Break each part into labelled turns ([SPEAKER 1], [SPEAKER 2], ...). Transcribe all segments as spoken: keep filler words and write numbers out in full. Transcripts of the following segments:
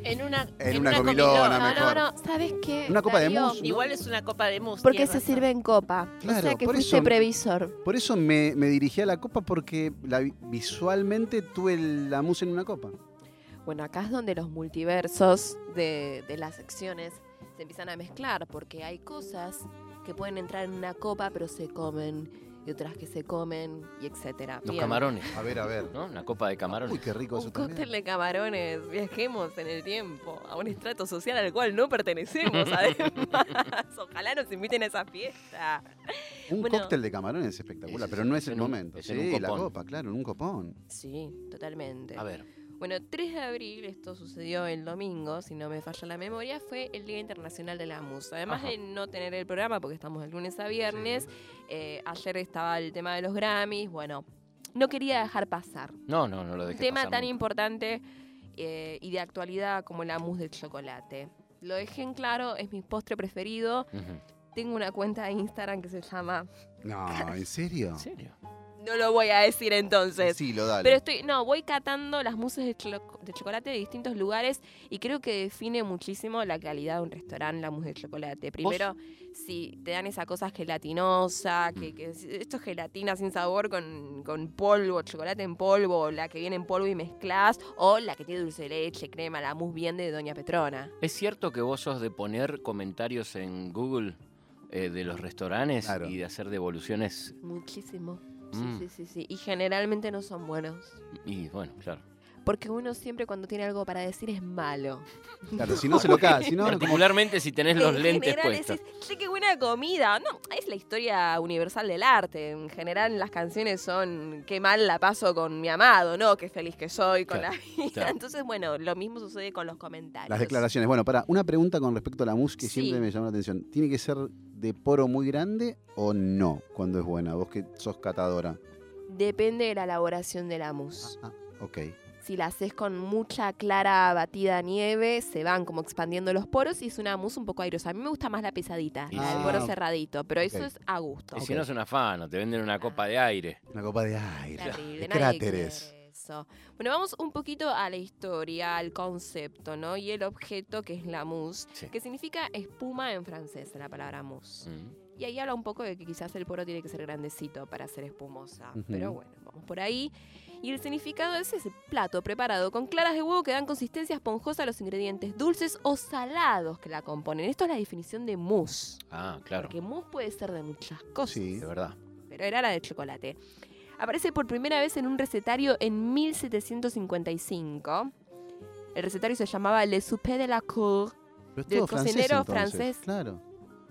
[SPEAKER 1] En una,
[SPEAKER 2] En
[SPEAKER 1] en
[SPEAKER 2] una
[SPEAKER 1] una
[SPEAKER 2] comilona,
[SPEAKER 1] comilona.
[SPEAKER 2] mejor.
[SPEAKER 3] No, no, ¿sabes qué?
[SPEAKER 2] Una copa de
[SPEAKER 3] Darío?
[SPEAKER 2] mousse. ¿no?
[SPEAKER 1] Igual es una copa de mousse.
[SPEAKER 3] Porque
[SPEAKER 1] tienes
[SPEAKER 3] se
[SPEAKER 1] razón.
[SPEAKER 3] sirve en copa.
[SPEAKER 2] Claro,
[SPEAKER 3] o sea que
[SPEAKER 2] por
[SPEAKER 3] fuiste
[SPEAKER 2] eso-
[SPEAKER 3] previsor.
[SPEAKER 2] Por eso me, me dirigí a la copa, porque la, vi- visualmente tuve la mousse en una copa.
[SPEAKER 3] Bueno, acá es donde los multiversos de, de las secciones se empiezan a mezclar, porque hay cosas que pueden entrar en una copa pero se comen, y otras que se comen, y etcétera.
[SPEAKER 4] Los
[SPEAKER 3] Bien.
[SPEAKER 4] camarones,
[SPEAKER 2] A ver, a ver.
[SPEAKER 4] ¿no? Una copa de camarones.
[SPEAKER 2] Uy, qué rico
[SPEAKER 3] Un
[SPEAKER 2] eso
[SPEAKER 3] cóctel
[SPEAKER 2] también.
[SPEAKER 3] de camarones. Viajemos en el tiempo a un estrato social al cual no pertenecemos, además. Ojalá nos inviten a esa fiesta.
[SPEAKER 2] Un
[SPEAKER 3] Bueno.
[SPEAKER 2] cóctel de camarones es espectacular,
[SPEAKER 4] Ese
[SPEAKER 2] pero
[SPEAKER 4] es
[SPEAKER 2] no es el
[SPEAKER 4] en un-
[SPEAKER 2] momento.
[SPEAKER 4] es en un
[SPEAKER 2] Sí, la
[SPEAKER 4] copón.
[SPEAKER 2] copa, claro, en un copón.
[SPEAKER 3] Sí, totalmente.
[SPEAKER 4] A ver.
[SPEAKER 3] Bueno, tres de abril, esto sucedió el domingo, si no me falla la memoria, fue el Día Internacional de la Mousse. Además
[SPEAKER 4] Ajá.
[SPEAKER 3] de no tener el programa, porque estamos de lunes a viernes, eh, ayer estaba el tema de los Grammys, bueno, no quería dejar pasar.
[SPEAKER 4] No, no, no lo
[SPEAKER 3] Un
[SPEAKER 4] dejé
[SPEAKER 3] tema
[SPEAKER 4] pasar
[SPEAKER 3] tan
[SPEAKER 4] nunca.
[SPEAKER 3] importante eh, y de actualidad como la mousse de chocolate. Lo dejé en claro, es mi postre preferido.
[SPEAKER 4] Ujú.
[SPEAKER 3] Tengo una cuenta de Instagram que se llama...
[SPEAKER 2] No, ¿en serio?
[SPEAKER 4] ¿En serio?
[SPEAKER 3] No lo voy a decir entonces.
[SPEAKER 2] Sí, lo dale.
[SPEAKER 3] Pero estoy, no, voy catando las mousses de, cholo- de chocolate de distintos lugares y creo que define muchísimo la calidad de un restaurante, la mousse de chocolate. Primero, si te dan esa cosa gelatinosa, que, que es- esto es gelatina sin sabor con, con polvo, chocolate en polvo, la que viene en polvo y mezclas, o la que tiene dulce de leche, crema, la mousse bien de Doña Petrona.
[SPEAKER 4] ¿Es cierto que vos sos de poner comentarios en Google eh, de los restaurantes
[SPEAKER 2] Claro.
[SPEAKER 4] y de hacer devoluciones?
[SPEAKER 3] Muchísimo. Sí,
[SPEAKER 4] Mm.
[SPEAKER 3] sí, sí, sí. Y generalmente no son buenos.
[SPEAKER 4] Y bueno, claro.
[SPEAKER 3] Porque uno siempre cuando tiene algo para decir es malo.
[SPEAKER 2] Claro, si no se lo cae, si no, como-
[SPEAKER 4] Particularmente si tenés los
[SPEAKER 3] En
[SPEAKER 4] lentes
[SPEAKER 3] general
[SPEAKER 4] puestos.
[SPEAKER 3] decís, che, qué buena comida. No, es la historia universal del arte. En general las canciones son qué mal la paso con mi amado, no qué feliz que soy con
[SPEAKER 4] Claro,
[SPEAKER 3] la vida.
[SPEAKER 4] claro.
[SPEAKER 3] Entonces, bueno, lo mismo sucede con los comentarios.
[SPEAKER 2] las declaraciones. Bueno, para, una pregunta con respecto a la mousse que
[SPEAKER 3] Sí.
[SPEAKER 2] siempre me llamó la atención. ¿Tiene que ser de poro muy grande o no cuando es buena? Vos que sos catadora.
[SPEAKER 3] Depende de la elaboración de la mousse.
[SPEAKER 2] Ah, ok.
[SPEAKER 3] Si la haces con mucha clara batida nieve, se van como expandiendo los poros y es una mousse un poco airosa. A mí me gusta más la pesadita,
[SPEAKER 4] Y
[SPEAKER 3] la del
[SPEAKER 2] sí.
[SPEAKER 3] poro cerradito, pero eso
[SPEAKER 2] Ok.
[SPEAKER 3] es a gusto.
[SPEAKER 4] Y si
[SPEAKER 2] Ok.
[SPEAKER 4] no es un afano, te venden una copa de aire.
[SPEAKER 2] Una copa de aire.
[SPEAKER 3] Terrible,
[SPEAKER 2] De
[SPEAKER 3] nadie
[SPEAKER 2] cráteres.
[SPEAKER 3] quiere eso. Bueno, vamos un poquito a la historia, al concepto, ¿no? Y el objeto que es la mousse,
[SPEAKER 4] Sí.
[SPEAKER 3] que significa espuma en francés, la palabra mousse.
[SPEAKER 4] Mm.
[SPEAKER 3] Y ahí habla un poco de que quizás el poro tiene que ser grandecito para ser espumosa.
[SPEAKER 2] Ujú.
[SPEAKER 3] Pero bueno, vamos por ahí. Y el significado es ese plato preparado con claras de huevo que dan consistencia esponjosa a los ingredientes dulces o salados que la componen. Esto es la definición de mousse.
[SPEAKER 4] Ah, claro.
[SPEAKER 3] Porque mousse puede ser de muchas cosas.
[SPEAKER 2] Sí.
[SPEAKER 4] De verdad.
[SPEAKER 3] Pero era la de chocolate. Aparece por primera vez en un recetario en mil setecientos cincuenta y cinco. El recetario se llamaba Le Souper de la Cour.
[SPEAKER 2] Pero es
[SPEAKER 3] Del
[SPEAKER 2] todo francés,
[SPEAKER 3] cocinero
[SPEAKER 2] entonces.
[SPEAKER 3] francés.
[SPEAKER 2] Claro.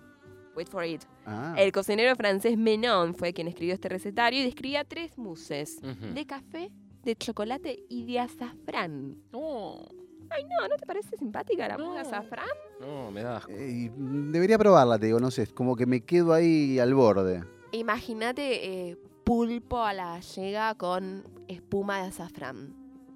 [SPEAKER 3] Wait for it.
[SPEAKER 2] Ah,
[SPEAKER 3] El cocinero francés Menon fue quien escribió este recetario y describía tres mousses.
[SPEAKER 4] Ujú.
[SPEAKER 3] De café, de chocolate y de azafrán.
[SPEAKER 4] No,
[SPEAKER 3] Ay, no, ¿no te parece simpática la
[SPEAKER 4] No.
[SPEAKER 3] mousse de azafrán?
[SPEAKER 4] no, me da asco.
[SPEAKER 2] eh, y, mm, debería probarla, te digo, no sé, es como que me quedo ahí al borde.
[SPEAKER 3] Imagínate eh, pulpo a la gallega con espuma de azafrán.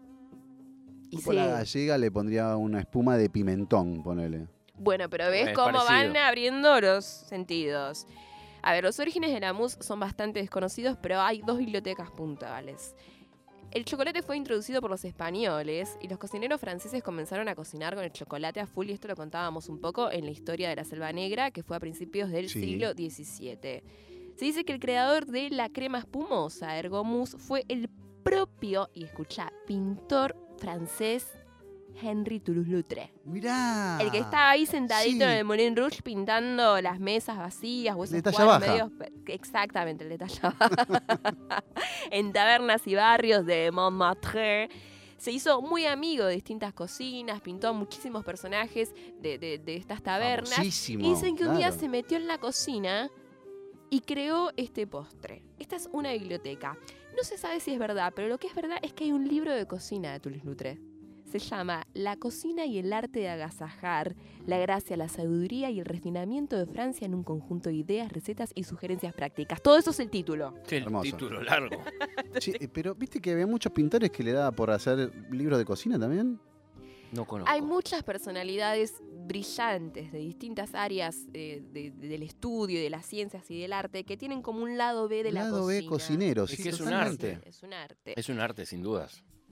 [SPEAKER 3] Y
[SPEAKER 2] Tipo la gallega le pondría una espuma de pimentón, ponele.
[SPEAKER 3] Bueno, pero ves
[SPEAKER 4] Es
[SPEAKER 3] cómo
[SPEAKER 4] parecido.
[SPEAKER 3] van abriendo los sentidos. A ver, los orígenes de la mousse son bastante desconocidos, pero hay dos bibliotecas puntuales. El chocolate fue introducido por los españoles y los cocineros franceses comenzaron a cocinar con el chocolate a full, y esto lo contábamos un poco en la historia de la Selva Negra, que fue a principios del
[SPEAKER 2] Sí.
[SPEAKER 3] siglo diecisiete. Se dice que el creador de la crema espumosa, ergo mousse, fue el propio, y escucha, pintor francés Henri Toulouse-Lautrec.
[SPEAKER 2] Mirá.
[SPEAKER 3] El que estaba ahí sentadito
[SPEAKER 2] sí.
[SPEAKER 3] en el Moulin Rouge pintando las mesas vacías o esos
[SPEAKER 2] De talla
[SPEAKER 3] cuadros
[SPEAKER 2] baja.
[SPEAKER 3] medios pe- exactamente, el de talla baja. En tabernas y barrios de Montmartre. Se hizo muy amigo de distintas cocinas, pintó a muchísimos personajes de, de- de estas tabernas.
[SPEAKER 2] Famosísimo,
[SPEAKER 3] Y dicen que un día
[SPEAKER 2] claro.
[SPEAKER 3] se metió en la cocina y creó este postre. Esta es una biblioteca. No se sabe si es verdad, pero lo que es verdad es que hay un libro de cocina de Toulouse-Lautrec. Se llama La cocina y el arte de agasajar, la gracia, la sabiduría y el refinamiento de Francia en un conjunto de ideas, recetas y sugerencias prácticas. Todo eso es el título.
[SPEAKER 4] Sí, el
[SPEAKER 2] Hermoso.
[SPEAKER 4] título largo.
[SPEAKER 2] Che, eh, pero viste que había muchos pintores que le daba por hacer libros de cocina también.
[SPEAKER 4] No conozco.
[SPEAKER 3] Hay muchas personalidades brillantes de distintas áreas eh, de- de- del estudio, de las ciencias y del arte que tienen como un lado B de la
[SPEAKER 2] Lado
[SPEAKER 3] cocina.
[SPEAKER 2] B cocinero,
[SPEAKER 4] Es
[SPEAKER 2] sí,
[SPEAKER 4] que es un
[SPEAKER 2] totalmente.
[SPEAKER 4] arte.
[SPEAKER 3] Es un arte.
[SPEAKER 4] Es un arte, sin dudas.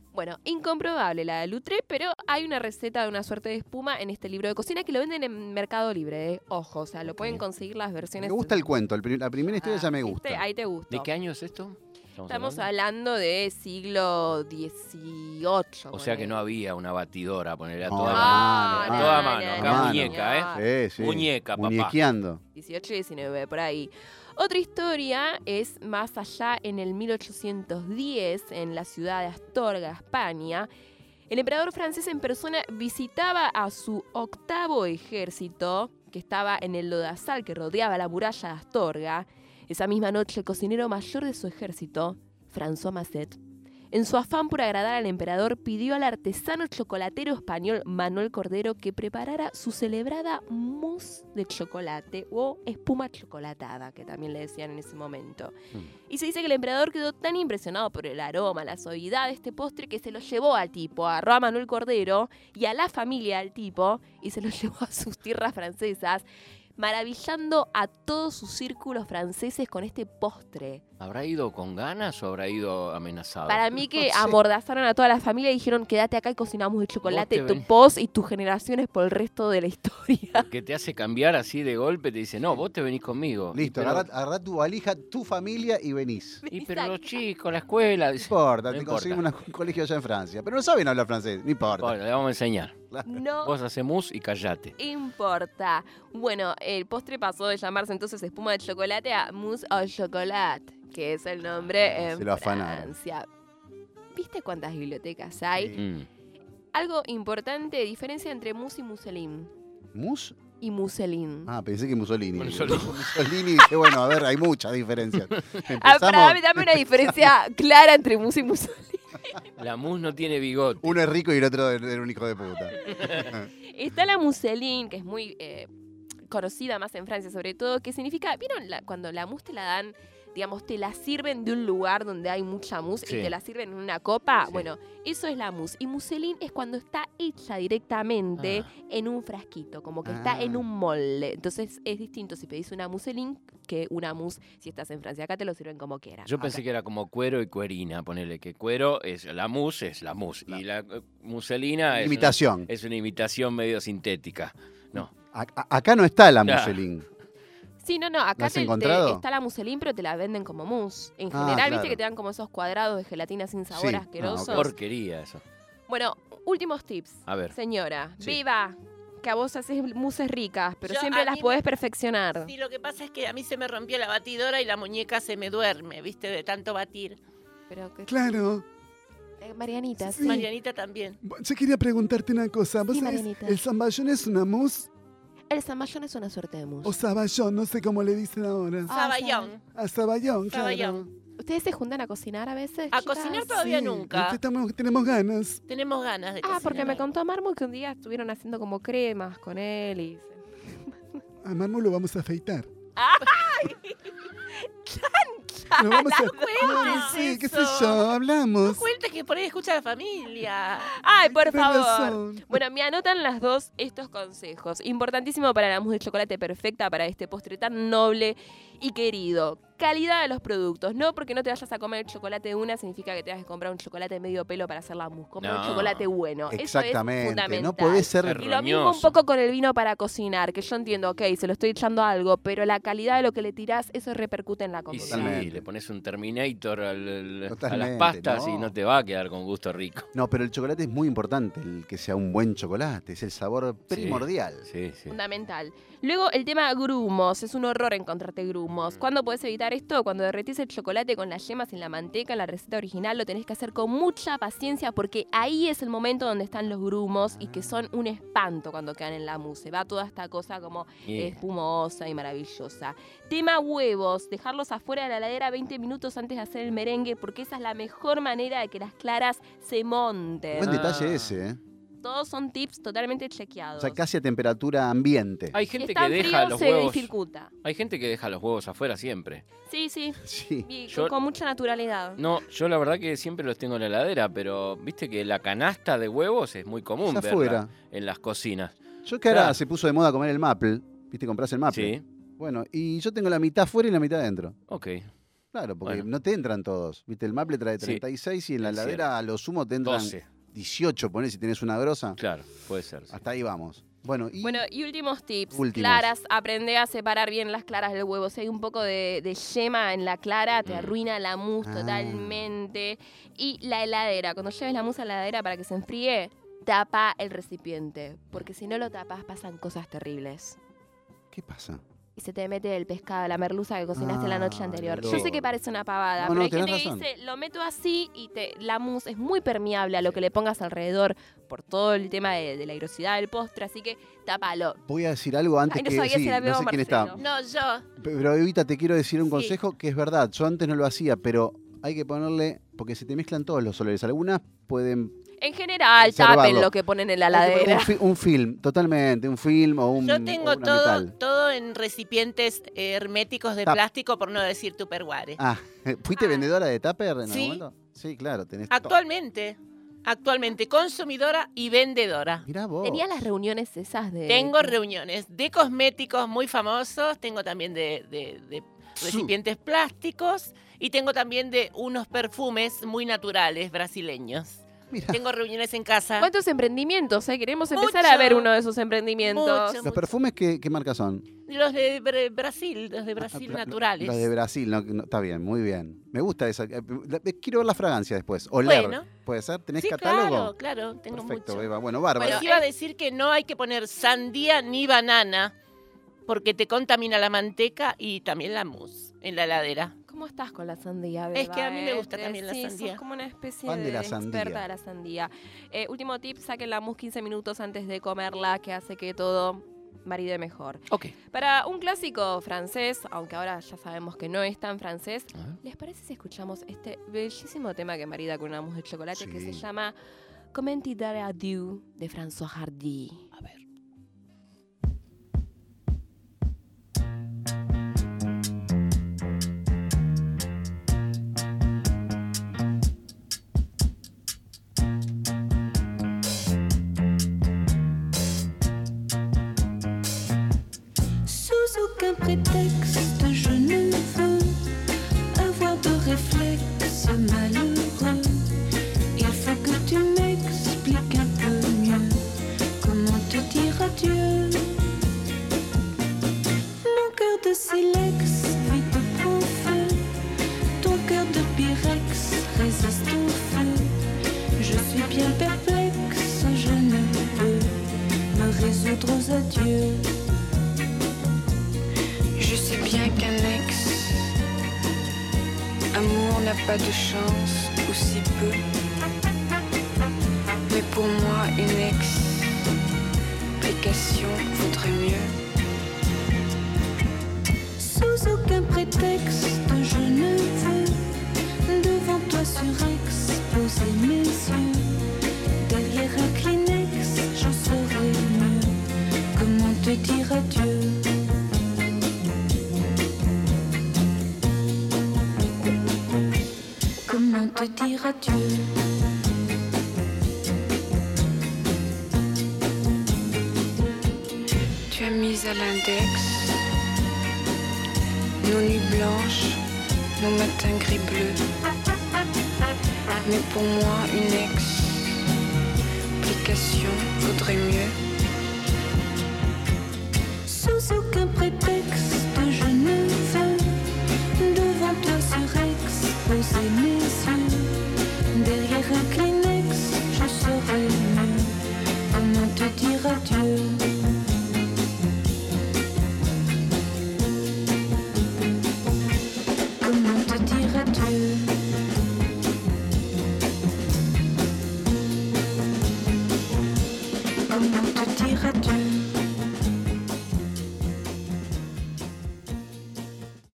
[SPEAKER 3] Bueno, incomprobable la de Loutré, pero hay una receta de una suerte de espuma en este libro de cocina que lo venden en Mercado Libre, ¿eh? Ojo, o sea, lo pueden conseguir las versiones.
[SPEAKER 2] Me gusta el cuento, el pri- la primera historia
[SPEAKER 3] Ah,
[SPEAKER 2] ya me
[SPEAKER 3] ¿viste?
[SPEAKER 2] gusta.
[SPEAKER 3] Ahí te gusta.
[SPEAKER 4] ¿De qué año es esto?
[SPEAKER 3] Estamos hablando de siglo dieciocho.
[SPEAKER 4] O sea que
[SPEAKER 3] ponele.
[SPEAKER 4] no había una batidora, ponerle a
[SPEAKER 2] No,
[SPEAKER 4] toda
[SPEAKER 2] no,
[SPEAKER 4] mano.
[SPEAKER 3] Ah,
[SPEAKER 2] no,
[SPEAKER 4] A toda
[SPEAKER 3] no,
[SPEAKER 4] mano,
[SPEAKER 3] no,
[SPEAKER 4] acá
[SPEAKER 3] no,
[SPEAKER 4] muñeca,
[SPEAKER 3] señor.
[SPEAKER 4] ¿eh?
[SPEAKER 2] Sí, sí.
[SPEAKER 4] Muñeca, papá.
[SPEAKER 2] Muñequeando.
[SPEAKER 3] dieciocho y diecinueve, por ahí. Otra historia es más allá en el mil ochocientos diez, en la ciudad de Astorga, España. El emperador francés en persona visitaba a su octavo ejército, que estaba en el lodazal que rodeaba la muralla de Astorga. Esa misma noche, el cocinero mayor de su ejército, François Masset, en su afán por agradar al emperador, pidió al artesano chocolatero español Manuel Cordero que preparara su celebrada mousse de chocolate o espuma chocolatada, que también le decían en ese momento.
[SPEAKER 4] Mm.
[SPEAKER 3] Y se dice que el emperador quedó tan impresionado por el aroma, la suavidad de este postre que se lo llevó al tipo, agarró a Manuel Cordero y a la familia del tipo y se lo llevó a sus tierras francesas, maravillando a todos sus círculos franceses con este postre.
[SPEAKER 4] ¿Habrá ido con ganas o habrá ido amenazado?
[SPEAKER 3] Para mí que
[SPEAKER 2] No sé.
[SPEAKER 3] amordazaron a toda la familia y dijeron quédate acá y cocinamos de chocolate
[SPEAKER 4] Vos te
[SPEAKER 3] tu
[SPEAKER 4] ven-
[SPEAKER 3] post y tus generaciones por el resto de la historia.
[SPEAKER 4] Que te hace cambiar así de golpe, te dice, no, vos te venís conmigo.
[SPEAKER 2] Listo,
[SPEAKER 4] Y pero-
[SPEAKER 2] agarrá, agarrá tu valija, tu familia y venís.
[SPEAKER 4] Y pero
[SPEAKER 3] Exacto.
[SPEAKER 4] los chicos, la escuela.
[SPEAKER 2] No
[SPEAKER 4] dice,
[SPEAKER 2] importa,
[SPEAKER 4] No
[SPEAKER 2] te
[SPEAKER 4] importa.
[SPEAKER 2] conseguimos una- un colegio allá en Francia. Pero no saben hablar francés, no importa.
[SPEAKER 4] Bueno, le vamos a enseñar.
[SPEAKER 3] No
[SPEAKER 4] Vos hacés mousse y callate.
[SPEAKER 3] importa. Bueno, el postre pasó de llamarse entonces espuma de chocolate a mousse au chocolat, que es el nombre en
[SPEAKER 2] Se lo afanaron.
[SPEAKER 3] Francia. ¿Viste cuántas bibliotecas hay?
[SPEAKER 2] Sí.
[SPEAKER 4] Mm.
[SPEAKER 3] Algo importante, diferencia entre mousse y mousseline.
[SPEAKER 2] ¿Mus?
[SPEAKER 3] Y mousseline.
[SPEAKER 2] Ah, pensé que Mussolini.
[SPEAKER 4] Mussolini.
[SPEAKER 2] Mussolini dice, bueno, a ver, hay muchas diferencias.
[SPEAKER 3] Ah,
[SPEAKER 2] Empezamos,
[SPEAKER 3] para, dame, dame una diferencia clara entre mousse y mousseline.
[SPEAKER 4] La mousse no tiene bigote.
[SPEAKER 2] uno es rico y el otro era un hijo de puta.
[SPEAKER 3] Está la mousseline, que es muy eh, conocida más en Francia sobre todo, que significa, ¿vieron la- cuando la mousse te la dan, digamos, te la sirven de un lugar donde hay mucha mousse
[SPEAKER 4] Sí.
[SPEAKER 3] y te la sirven en una copa?
[SPEAKER 4] Sí.
[SPEAKER 3] Bueno, eso es la mousse. Y mousseline es cuando está hecha directamente
[SPEAKER 4] Ah.
[SPEAKER 3] en un frasquito, como que
[SPEAKER 2] Ah.
[SPEAKER 3] está en un molde. Entonces es distinto si pedís una mousseline que una mousse si estás en Francia. Acá te lo sirven como quieras.
[SPEAKER 4] Yo pensé que era como cuero y cuerina, ponele que cuero es la mousse, es la mousse. Y la eh, muselina es
[SPEAKER 2] Imitación.
[SPEAKER 4] Una, es una imitación medio sintética. No.
[SPEAKER 2] A- a- acá no está la
[SPEAKER 4] Claro.
[SPEAKER 2] Musselin.
[SPEAKER 3] Sí, no, no, acá
[SPEAKER 2] has
[SPEAKER 3] te, te-
[SPEAKER 2] encontrado?
[SPEAKER 3] está la mousseline, pero te la venden como mousse. En
[SPEAKER 2] Ah,
[SPEAKER 3] general,
[SPEAKER 2] claro.
[SPEAKER 3] viste que te dan como esos cuadrados de gelatina sin sabor
[SPEAKER 2] Sí.
[SPEAKER 3] asquerosos.
[SPEAKER 2] Ah, ok.
[SPEAKER 4] Porquería eso.
[SPEAKER 3] Bueno, últimos tips.
[SPEAKER 4] A ver.
[SPEAKER 3] Señora,
[SPEAKER 2] Sí.
[SPEAKER 3] viva, que a vos haces mousses ricas, pero
[SPEAKER 1] Yo,
[SPEAKER 3] siempre
[SPEAKER 1] a
[SPEAKER 3] las
[SPEAKER 1] mí
[SPEAKER 3] podés
[SPEAKER 1] me-
[SPEAKER 3] perfeccionar.
[SPEAKER 1] Sí, lo que pasa es que a mí se me rompió la batidora y la muñeca se me duerme, ¿viste? De tanto batir.
[SPEAKER 3] Pero que,
[SPEAKER 5] Claro.
[SPEAKER 3] eh, Marianita, sí.
[SPEAKER 5] Sí.
[SPEAKER 1] Marianita también.
[SPEAKER 5] Yo quería preguntarte una cosa. ¿Vos
[SPEAKER 3] Sí,
[SPEAKER 5] sabés,
[SPEAKER 3] Marianita.
[SPEAKER 5] el zamballón es una mousse
[SPEAKER 3] El zamballón es una suerte de mousse.
[SPEAKER 5] o zaballón? No sé cómo le dicen ahora.
[SPEAKER 3] Ah,
[SPEAKER 1] Saballón.
[SPEAKER 5] A zaballón, claro.
[SPEAKER 1] Zaballón.
[SPEAKER 3] ¿Ustedes se juntan a cocinar a veces?
[SPEAKER 1] A
[SPEAKER 3] chicas?
[SPEAKER 1] cocinar todavía
[SPEAKER 5] Sí,
[SPEAKER 1] nunca.
[SPEAKER 5] es que estamos- tenemos ganas.
[SPEAKER 1] Tenemos ganas de
[SPEAKER 3] Ah,
[SPEAKER 1] cocinar.
[SPEAKER 3] porque me contó Marmo que un día estuvieron haciendo como cremas con él y...
[SPEAKER 5] A Marmo lo vamos a afeitar.
[SPEAKER 3] ¡Ay!
[SPEAKER 5] Lo vamos a...
[SPEAKER 1] cuentes
[SPEAKER 5] sí, qué sé
[SPEAKER 1] eso.
[SPEAKER 5] yo,
[SPEAKER 1] No
[SPEAKER 5] hablamos.
[SPEAKER 1] cuentes que por ahí escucha la familia.
[SPEAKER 3] ¡Ay, por
[SPEAKER 5] Tenés
[SPEAKER 3] favor!
[SPEAKER 5] razón.
[SPEAKER 3] Bueno, me anotan las dos estos consejos. Importantísimo para la mousse de chocolate perfecta, para este postre tan noble y querido. Calidad de los productos. No porque no te vayas a comer el chocolate de una significa que te vas a comprar un chocolate de medio pelo para hacer la mousse. Compra un
[SPEAKER 4] No.
[SPEAKER 3] chocolate bueno. Eso es
[SPEAKER 2] Exactamente.
[SPEAKER 3] fundamental.
[SPEAKER 2] No podés ser.
[SPEAKER 4] Er-
[SPEAKER 3] Y lo mismo un
[SPEAKER 4] Roñoso.
[SPEAKER 3] poco con el vino para cocinar, que yo entiendo, ok, se lo estoy echando a algo, pero la calidad de lo que le tirás, eso repercute en la
[SPEAKER 4] Y
[SPEAKER 3] comida.
[SPEAKER 4] sí,
[SPEAKER 2] Totalmente.
[SPEAKER 4] le pones un Terminator al- al- a las
[SPEAKER 2] Totalmente,
[SPEAKER 4] pastas y
[SPEAKER 2] no.
[SPEAKER 4] no te va a quedar con gusto rico.
[SPEAKER 2] No, pero el chocolate es muy importante, el que sea un buen chocolate. Es el sabor primordial.
[SPEAKER 4] Sí, sí.
[SPEAKER 3] Fundamental. Luego el tema grumos. Es un horror encontrarte grumos. ¿Cuándo podés evitar esto? Cuando derretís el chocolate con las yemas en la manteca, en la receta original, lo tenés que hacer con mucha paciencia porque ahí es el momento donde están los grumos y que son un espanto cuando quedan en la mousse. Va toda esta cosa como
[SPEAKER 4] Y-
[SPEAKER 3] espumosa y maravillosa. Tema huevos. Dejarlos afuera de la heladera veinte minutos antes de hacer el merengue porque esa es la mejor manera de que las claras se monten.
[SPEAKER 2] Buen
[SPEAKER 4] Ah.
[SPEAKER 2] detalle ese, ¿eh?
[SPEAKER 3] Todos son tips totalmente chequeados.
[SPEAKER 2] O sea, casi a temperatura ambiente.
[SPEAKER 4] Hay
[SPEAKER 3] Si
[SPEAKER 4] gente
[SPEAKER 3] están
[SPEAKER 4] que deja
[SPEAKER 3] fríos,
[SPEAKER 4] los
[SPEAKER 3] se
[SPEAKER 4] huevos.
[SPEAKER 3] dificulta.
[SPEAKER 4] Hay gente que deja los huevos afuera siempre.
[SPEAKER 3] Sí, sí.
[SPEAKER 2] Sí.
[SPEAKER 3] Y
[SPEAKER 4] Yo-
[SPEAKER 3] con, con mucha naturalidad.
[SPEAKER 4] No, yo la verdad que siempre los tengo en la heladera, pero viste que la canasta de huevos es muy común
[SPEAKER 2] Ya
[SPEAKER 4] verla
[SPEAKER 2] afuera.
[SPEAKER 4] en las cocinas.
[SPEAKER 2] Yo que ahora
[SPEAKER 4] Claro.
[SPEAKER 2] se puso de moda comer el maple. ¿Viste? Comprás el maple.
[SPEAKER 4] Sí,
[SPEAKER 2] Bueno, y yo tengo la mitad afuera y la mitad adentro.
[SPEAKER 4] ok.
[SPEAKER 2] Claro, porque
[SPEAKER 4] Bueno.
[SPEAKER 2] no te entran todos. Viste, el Maple trae
[SPEAKER 4] Sí,
[SPEAKER 2] treinta y seis y en la
[SPEAKER 4] es
[SPEAKER 2] heladera a lo sumo te entran
[SPEAKER 4] doce.
[SPEAKER 2] dieciocho, ponés si tenés una grosa.
[SPEAKER 4] Claro, puede ser. sí.
[SPEAKER 2] Hasta ahí vamos. Bueno, y
[SPEAKER 3] Bueno, y últimos tips.
[SPEAKER 2] Últimos.
[SPEAKER 3] Claras, aprende a separar bien las claras del huevo. Si hay un poco de, de yema en la clara, te
[SPEAKER 4] Mm.
[SPEAKER 3] arruina la mousse
[SPEAKER 2] Ah.
[SPEAKER 3] totalmente. Y la heladera. Cuando lleves la mousse a la heladera para que se enfríe, tapa el recipiente. Porque si no lo tapas, pasan cosas terribles.
[SPEAKER 2] ¿qué pasa?
[SPEAKER 3] Y se te mete el pescado, la merluza que cocinaste la noche
[SPEAKER 2] Ah,
[SPEAKER 3] anterior.
[SPEAKER 2] el
[SPEAKER 3] Yo sé que
[SPEAKER 2] olor.
[SPEAKER 3] parece una pavada,
[SPEAKER 2] No,
[SPEAKER 3] pero
[SPEAKER 2] no,
[SPEAKER 3] hay
[SPEAKER 2] tenés
[SPEAKER 3] gente
[SPEAKER 2] razón.
[SPEAKER 3] que dice, lo meto así y te, la mousse es muy permeable a lo que le pongas alrededor por todo el tema de, de la grosidad del postre, así que tápalo.
[SPEAKER 2] Voy a decir algo antes
[SPEAKER 3] Ay, no
[SPEAKER 2] que
[SPEAKER 3] sabía
[SPEAKER 2] sí,
[SPEAKER 3] si era
[SPEAKER 2] no
[SPEAKER 3] Bebo
[SPEAKER 2] sé
[SPEAKER 3] o
[SPEAKER 2] quién está.
[SPEAKER 3] Marcelo.
[SPEAKER 1] No, yo.
[SPEAKER 2] Pero Evita, te quiero decir un
[SPEAKER 1] Sí.
[SPEAKER 2] consejo que es verdad. Yo antes no lo hacía, pero hay que ponerle, porque se te mezclan todos los olores. Algunas pueden...
[SPEAKER 3] En general,
[SPEAKER 2] Conservarlo.
[SPEAKER 3] tapen lo que ponen en la
[SPEAKER 2] hay que poner
[SPEAKER 3] heladera.
[SPEAKER 2] Un, fi- un film, totalmente, un film o un
[SPEAKER 1] Yo
[SPEAKER 2] o
[SPEAKER 1] tengo
[SPEAKER 2] una
[SPEAKER 1] todo,
[SPEAKER 2] metal.
[SPEAKER 1] todo en recipientes eh, herméticos de
[SPEAKER 2] Tap.
[SPEAKER 1] plástico, por no decir tupperware.
[SPEAKER 2] Ah, ¿fuiste
[SPEAKER 3] Ah.
[SPEAKER 2] vendedora de tupper en algún
[SPEAKER 1] Sí.
[SPEAKER 2] momento? Sí, claro, tenés todo.
[SPEAKER 1] Actualmente, actualmente consumidora y vendedora.
[SPEAKER 2] Mirá vos.
[SPEAKER 3] Tenía las reuniones esas de...
[SPEAKER 1] Tengo reuniones de cosméticos muy famosos, tengo también de, de- de recipientes plásticos y tengo también de unos perfumes muy naturales brasileños.
[SPEAKER 2] Mirá.
[SPEAKER 1] Tengo reuniones en casa.
[SPEAKER 3] ¿Cuántos emprendimientos? eh? Queremos empezar
[SPEAKER 1] Mucho.
[SPEAKER 3] a ver uno de esos emprendimientos.
[SPEAKER 1] Mucho.
[SPEAKER 2] ¿Los perfumes qué, qué marca son?
[SPEAKER 1] Los de Br- Brasil, los de Brasil
[SPEAKER 2] Ah,
[SPEAKER 1] naturales.
[SPEAKER 2] Los de Brasil, no, no, está bien, muy bien. Me gusta esa. eh, la- Quiero ver la fragancia después. Oler.
[SPEAKER 1] Bueno.
[SPEAKER 2] ¿Puede ser? ¿Tenés
[SPEAKER 1] Sí,
[SPEAKER 2] catálogo?
[SPEAKER 1] claro, claro, tengo
[SPEAKER 2] Perfecto,
[SPEAKER 1] mucho.
[SPEAKER 2] Eva. Bueno, bárbaro.
[SPEAKER 1] Pues
[SPEAKER 3] Bueno,
[SPEAKER 1] iba a
[SPEAKER 3] eh.
[SPEAKER 1] decir que no hay que poner sandía ni banana porque te contamina la manteca y también la mousse en la heladera.
[SPEAKER 3] ¿Cómo estás con la sandía,
[SPEAKER 1] Es
[SPEAKER 3] Beba,
[SPEAKER 1] que a mí me
[SPEAKER 3] eh?
[SPEAKER 1] gusta también la
[SPEAKER 3] Sí, sos
[SPEAKER 1] sandía.
[SPEAKER 3] como una especie
[SPEAKER 2] Fan
[SPEAKER 3] de,
[SPEAKER 2] de la sandía.
[SPEAKER 3] experta de la sandía. Eh, último tip, saquen la mousse quince minutos antes de comerla, que hace que todo maride mejor.
[SPEAKER 4] Ok.
[SPEAKER 3] Para un clásico francés, aunque ahora ya sabemos que no es tan francés,
[SPEAKER 4] A ver.
[SPEAKER 3] ¿les parece si escuchamos este bellísimo tema que marida con una mousse de chocolate que se
[SPEAKER 2] Sí.
[SPEAKER 3] llama Comment dire adieu de François Hardy?
[SPEAKER 4] A ver.
[SPEAKER 6] Sous aucun prétexte, je ne veux avoir de réflexe malheureux. Il faut que tu m'expliques un peu mieux comment te dire adieu. Mon cœur de silex vite prend feu. Ton cœur de pyrex résiste au feu. Je suis bien perplexe, je ne peux me résoudre aux adieux.
[SPEAKER 7] Je sais bien qu'un ex, amour n'a pas de chance, ou si peu. Mais pour moi, une explication vaudrait mieux.
[SPEAKER 6] Sous aucun prétexte, je ne veux devant toi surexposer mes yeux. Derrière un Kleenex, j'en saurais mieux comment te dire adieu. Comment te dire adieu.
[SPEAKER 7] Tu as mis à l'index nos nuits blanches, nos matins gris-bleus. Mais pour moi, une explication vaudrait mieux.
[SPEAKER 6] Sous aucun prétexte,